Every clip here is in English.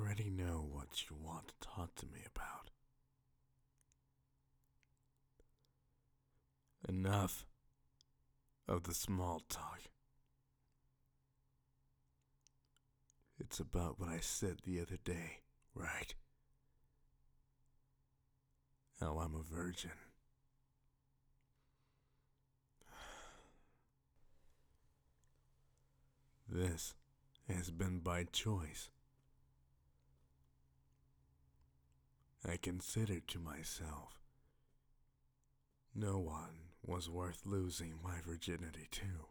already know what you want to talk to me about. Enough of the small talk. It's about what I said the other day, right? How I'm a virgin. This has been by choice. I considered to myself, no one was worth losing my virginity to.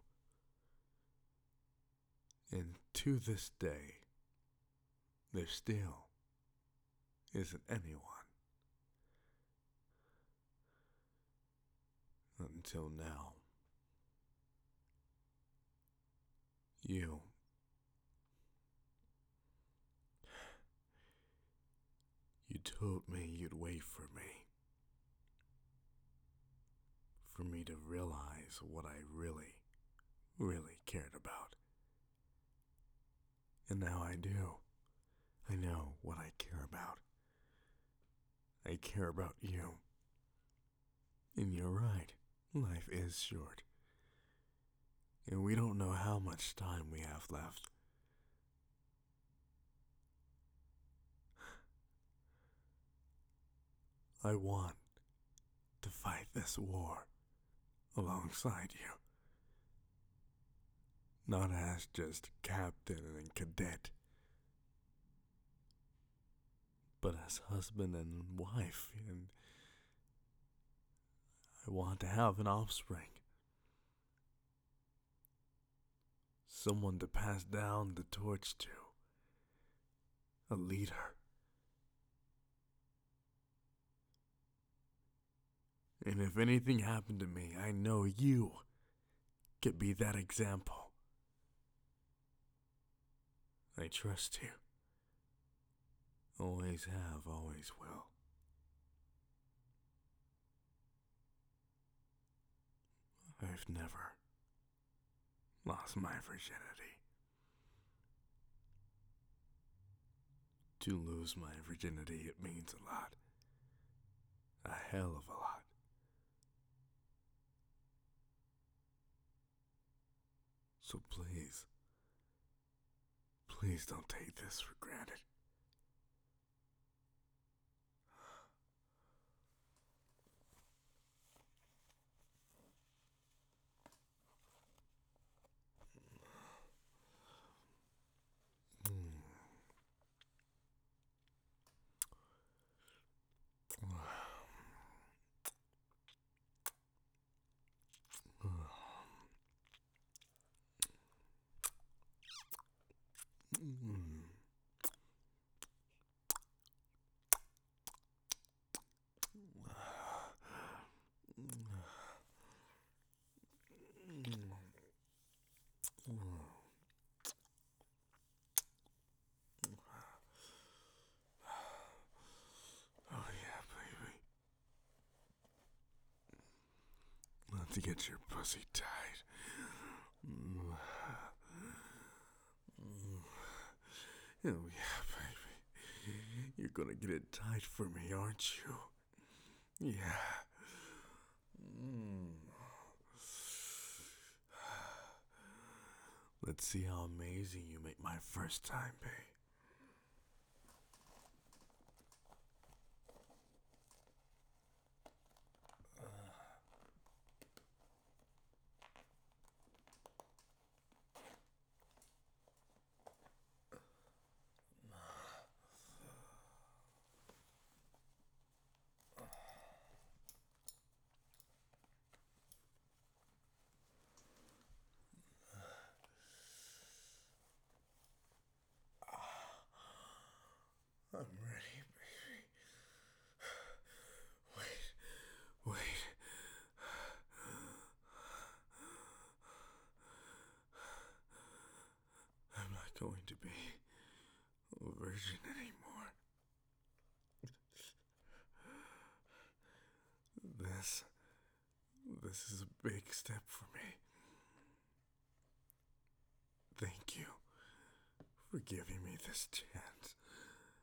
And to this day, there still isn't anyone. Until now. You told me you'd wait for me. For me to realize what I really cared about. And now I do. I know what I care about. I care about you. And you're right. Life is short. And we don't know how much time we have left. I want to fight this war alongside you. Not as just captain and cadet, but as husband and wife, and I want to have an offspring. Someone to pass down the torch to. A leader. And if anything happened to me, I know you could be that example. I trust you. Always have, always will. I've never lost my virginity. To lose my virginity, it means a lot. A hell of a lot. So please don't take this for granted. Oh yeah, baby. Not to get your pussy tight. Oh yeah, baby. You're gonna get it tight for me, aren't you? Yeah. Let's see how amazing you make my first time, babe. I'm ready, baby. Wait. I'm not going to be a virgin anymore. This is a big step for me. Thank you for giving me this chance.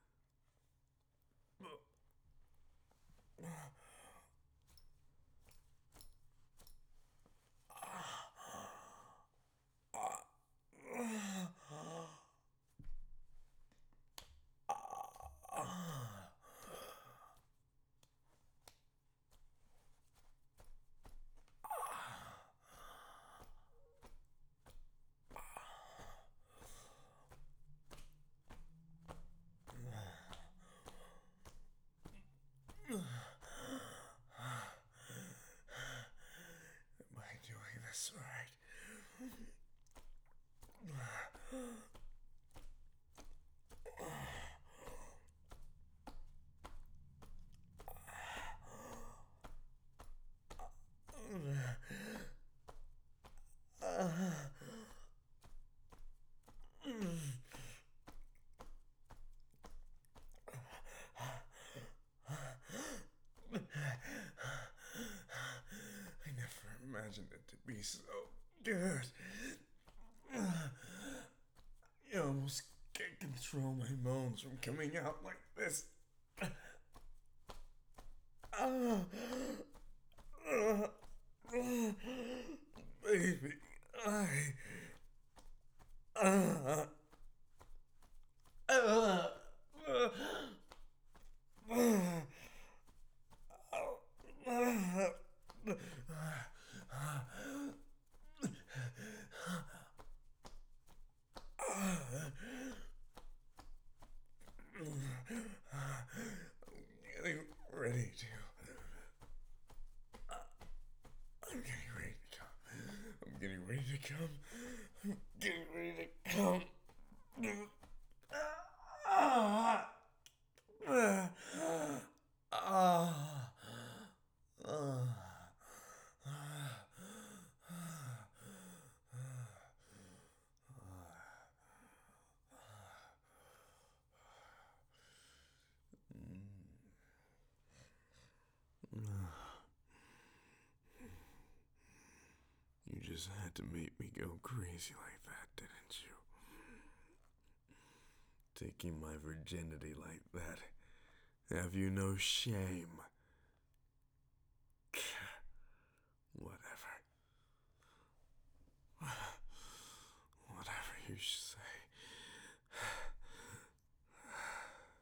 Am I doing this right? I never imagined it to be so good. I almost can't control my moans from coming out like this. Baby, I. Getting ready to. I'm getting ready to come. I'm getting ready to come. I'm getting ready to come. You just had to make me go crazy like that, didn't you? Taking my virginity like that. Have you no shame?